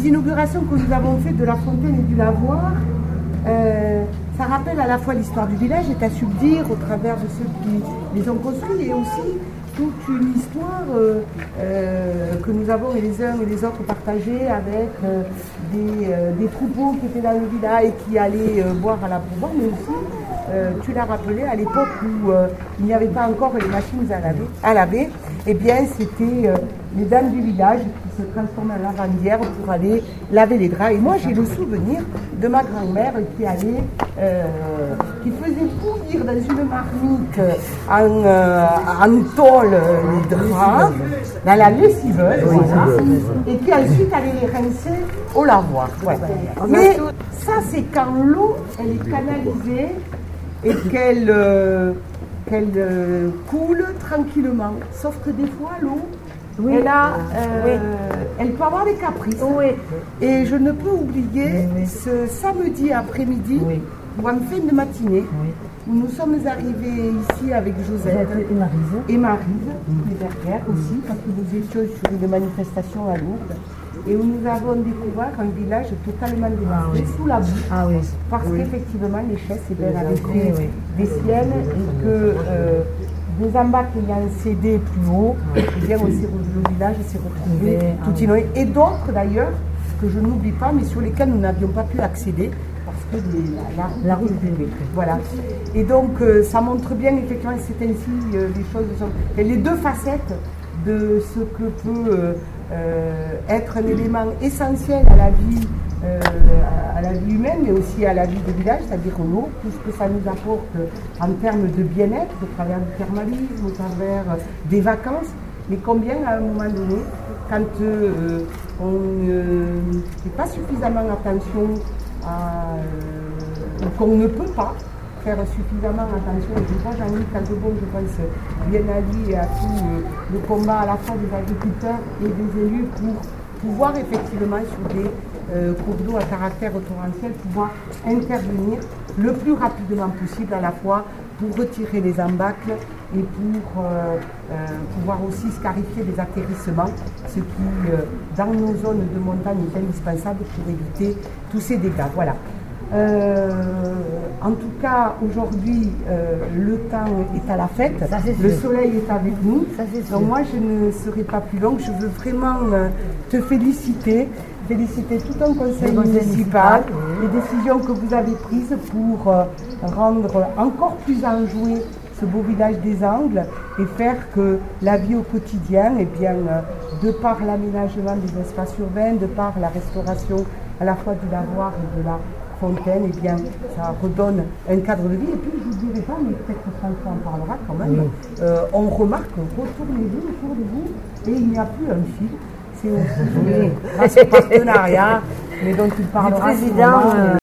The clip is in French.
les inaugurations que nous avons faites de la fontaine et du lavoir, ça rappelle à la fois l'histoire du village et à subdire au travers de ceux qui les ont construits et aussi toute une histoire que nous avons les uns et les autres partagée avec des troupeaux qui étaient dans le village et qui allaient boire à la pourboire, mais aussi, tu l'as rappelé, à l'époque où il n'y avait pas encore les machines à laver, eh bien c'était les dames du village qui se transformaient en lavandières pour aller laver les draps. Et moi j'ai le souvenir de ma grand-mère qui faisait bouillir dans une marmite en tôle les draps, dans la lessiveuse, voilà, et qui ensuite allait les rincer au lavoir. Ouais. Mais ça c'est quand l'eau elle est canalisée et qu'elle coule tranquillement. Sauf que des fois l'eau, elle peut avoir des caprices. Oui. Et je ne peux oublier ce samedi après-midi, ou en fin de matinée, où nous sommes arrivés ici avec Josette et Maryse, les Bergères aussi, parce que nous étions sur une manifestation à Lourdes, et où nous avons découvert un village totalement dévasté, sous la boue, parce qu'effectivement les chaises avaient fait des siennes et que des embâcles ayant cédé plus haut, eh bien aussi le village s'est retrouvé tout inondé. Et d'autres d'ailleurs, que je n'oublie pas, mais sur lesquels nous n'avions pas pu accéder, parce que la route est détruite. Voilà. Et donc ça montre bien effectivement que c'est ainsi les choses sont. Et les deux facettes de ce que peut être un élément essentiel à la vie humaine, mais aussi à la vie de village, c'est-à-dire l'eau, tout ce que ça nous apporte en termes de bien-être, au travers du thermalisme, au travers des vacances, mais combien à un moment donné, quand on ne fait pas suffisamment attention ou qu'on ne peut pas faire suffisamment attention, et je vois Jean-Luc Caldebon, je pense bien à lui et à tout le combat à la fois des agriculteurs et des élus pour pouvoir effectivement sur des cours d'eau à caractère torrentiel, pouvoir intervenir le plus rapidement possible à la fois pour retirer les embâcles et pour pouvoir aussi scarifier des atterrissements, ce qui dans nos zones de montagne est indispensable pour éviter tous ces dégâts. Voilà. En tout cas, aujourd'hui, le temps est à la fête, le soleil est avec nous. Donc moi, je ne serai pas plus longue. Je veux vraiment te féliciter tout un conseil municipal, les décisions que vous avez prises pour rendre encore plus enjoué ce beau village des Angles et faire que la vie au quotidien, eh bien, de par l'aménagement des espaces urbains, de par la restauration à la fois du lavoir et de la fontaine, eh bien, ça redonne un cadre de vie. Et puis, je ne vous dirai pas, mais peut-être que François en parlera quand même, on remarque, retournez-vous autour de vous, et il n'y a plus un fil. C'est aussi grâce au partenariat, mais dont il parlera.